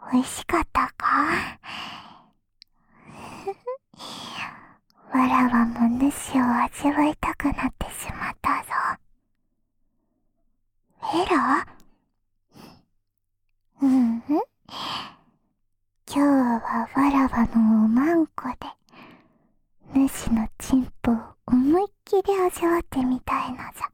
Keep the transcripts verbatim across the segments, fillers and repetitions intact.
美味しかったか？わらわも主を味わいたくなってしまったぞ。エラ？ううん。今日はわらわのおまんこで、主のチンポを思いっきり味わってみたいのじゃ。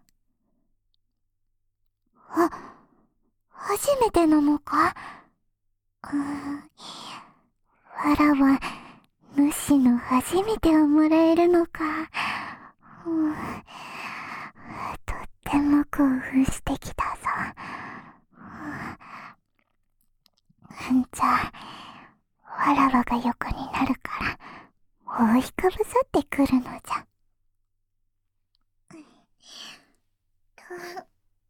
あ、初めてなのか？うーん。わらは、主の初めてをもらえるのか。うん、とっても興奮してきたぞ。うん、じゃあ、わらわが横になるから、覆いかぶさってくるのじゃ。と、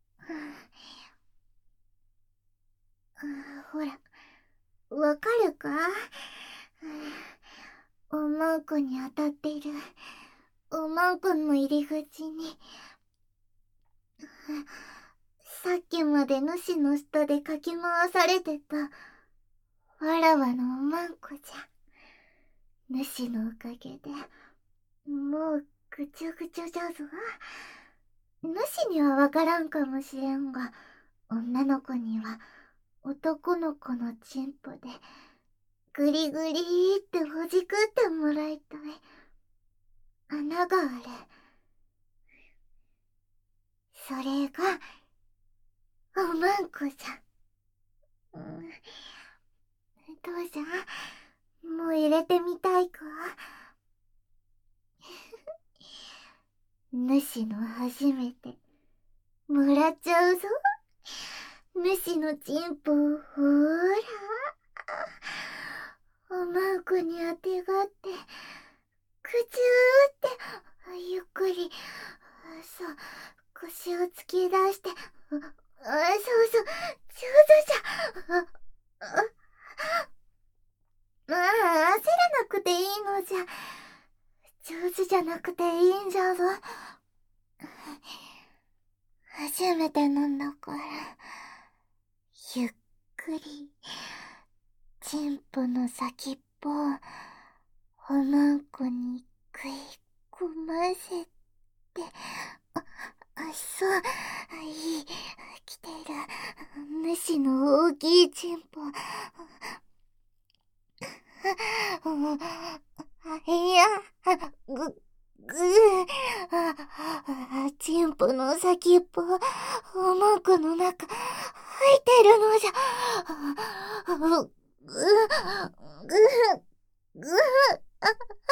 うん、ほら、わかるか？おまんこに当たっているおまんこの入り口に、さっきまで主の下でかき回されてたわらわのおまんこじゃ。主のおかげでもうぐちゃぐちゃじゃぞ。主にはわからんかもしれんが、女の子には男の子のチンポでグリグリーってほじくってもらいたい穴がある。それがおまんこじゃ。うん、どうじゃ、もう入れてみたいか？主の初めてもらっちゃうぞ。主のチンポをほーら、おまんこにあてがって、くちゅーってゆっくり、そう、腰を突き出して、あ、そうそう、上手じゃ。あ、あ、まあ、焦らなくていいのじゃ。上手じゃなくていいんじゃぞ。初めてなんだから、ゆっくり、チンポの先っぽをおまんこに食い込ませて、あ、あ、そう、いい、来ている。主の大きいチンポ。いや、ぐ、ぐー、チンポの先っぽ、おまんこの中、入ってるのじゃ。ぐ、ぐ、ぐ、ぐ、あ、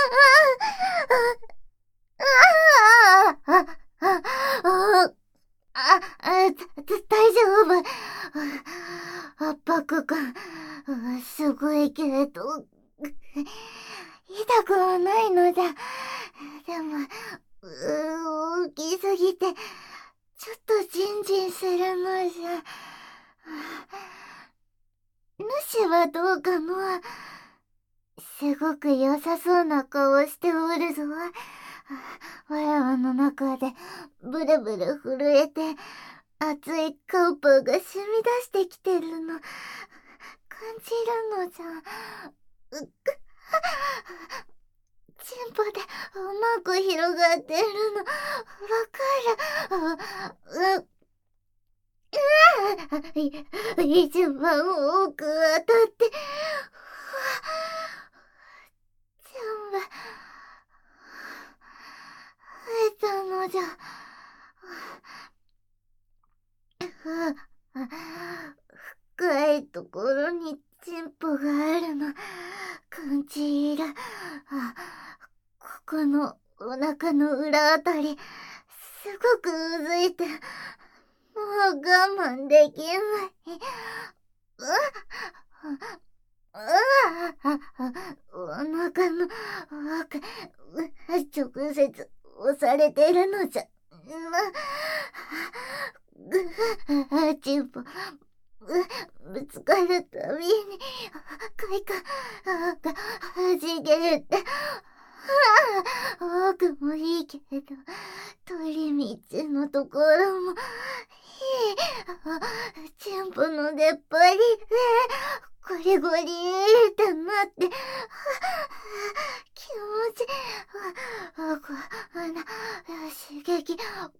あ、あ、あ、あ、あ、あ、大丈夫。圧迫感、すごいけど、痛くはないのじゃ。でも、大きすぎて、ちょっとジンジンするのじゃ。主はどうかの？すごく良さそうな顔をしておるぞ。わらわの中でブルブル震えて、熱いカウパーが染み出してきてるの、感じるのじゃ。うっく、チンポでうまく広がってるの、わかる。う、う、一番多く当たって、全部、増えたのじゃ。深いところにチンポがあるの、感じる。あ、ここのお腹の裏あたり、すごくうずいて、もう我慢できない。うわっ、うわっ、お腹の奥、直接押されてるのじゃ。ぐ、チンポ、ぶつかるたびに、快感がはじけて、奥もいいけど、通り道のところもいい。チンポの出っ張りで、こりリゴリーってなって、気持ち、あ、こんな刺激、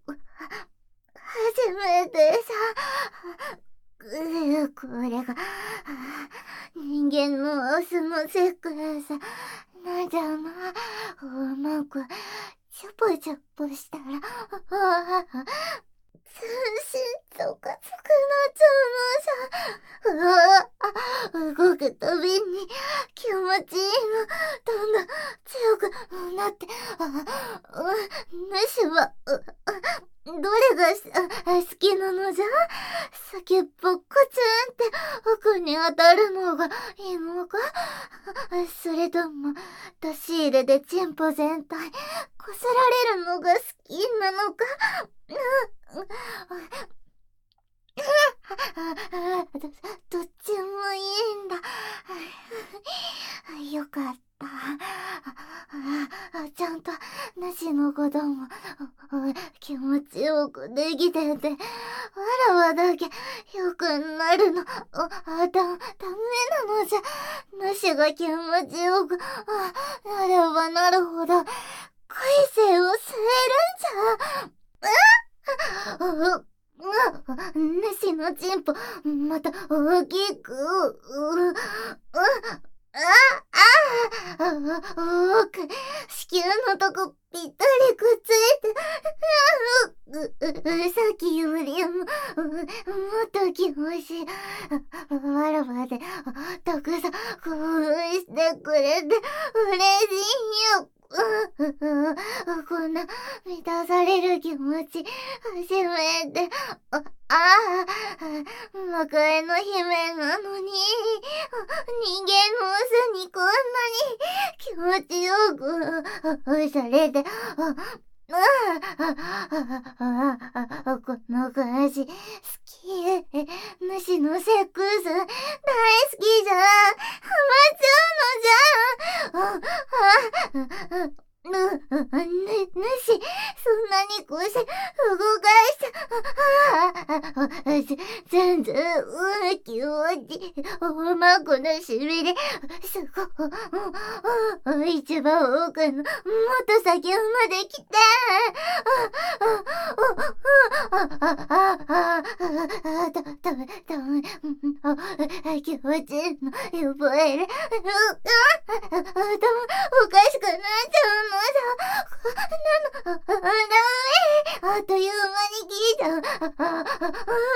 初めてさ、これが、人間のオスのセックスなんじゃな。うまく、チュポチュポしたら、全身とかつくなっちゃうのさ。うわ、動くたびに気持ちいいの、どんどん強くなって、主は、どれが好きなのじゃ？先っぽコツンって奥に当たるのがいいのか？それとも、出し入れでチンポ全体こすられるのが好きなのか？ど、どっちもいいんだ。よかった。ちゃんと主のことも気持ちよくできてて、わらわだけよくなるのあだ、ダメなのじゃ。主が気持ちよくなればなるほど恋性を吸えるんじゃ。う主のチンポ、また大きく、う、う、あ、あ、あ、奥、子宮のとこぴったりくっついて、う、う、さっきよりも、もっと気持ちいい。わらわで、たくさん興奮してくれて、嬉しいよ。こんな満たされる気持ち初めて。ああ、魔界の姫なのに人間のオスにこんなに気持ちよくされて、ああ、この感じ好き。主のセックス大好きじゃん。ハマっちゃうのじゃん。ああぬ、ぬ、主、そんなに腰動かしちゃ、全然、う気持ち、おまこのしびれ、すご、一番奥の、もっと先まで来て、だ、だめ、だめ、気持ちいいの、やばいね、頭、おかしくなっちゃうの。なの、ダメ。あっという間に聞いちゃう。あら、あら、言っ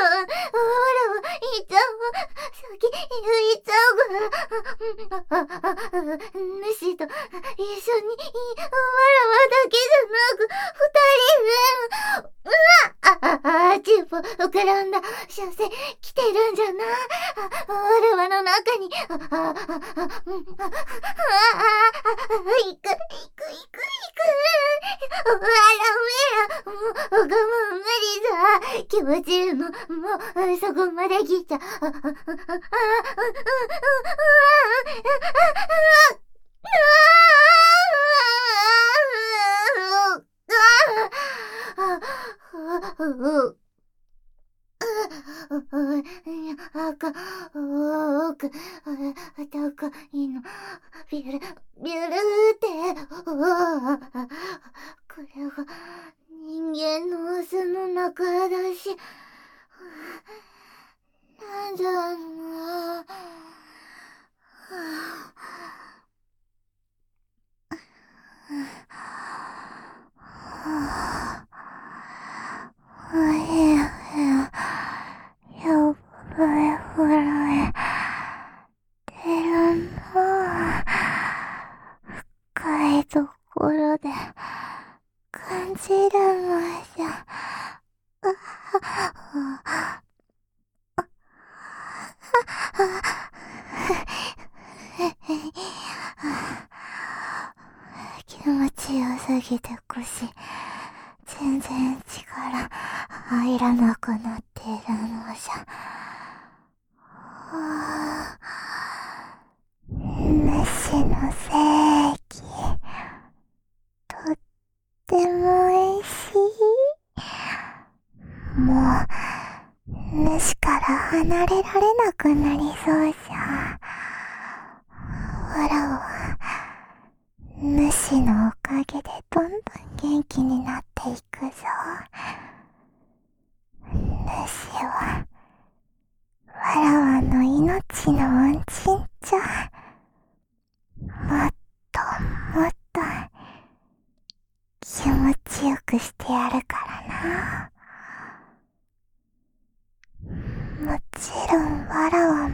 ちゃう。先、言っちゃうから。主と一緒に、わらわだけじゃなく、二人で、うわあ、あ、チンポ、膨らんだ、射精、来てるんじゃな。わらわの中に、あ、あ、あ、あ、あ、あ、行く、行く、行く、行く。わらめら、もう、我慢無理じゃ。気持ちいいの、もう、そこまで来ちゃ。あ、あ、あ、あ、あ、あ、赤、奥、高いの、ビュル、ビュルって、これが人間のオスの中だし、なんだろうな。深いところで感じるのじゃ。気持ちよすぎて腰全然力入らなくなっているのじゃ。主の正義とっても美味しい。もう主から離れられなくなりそうじゃ。 主のおかげでどんどん元気になっていくぞ。主はわらわの命の恩人じゃ。もっともっと気持ちよくしてやるからな。もちろんわらわ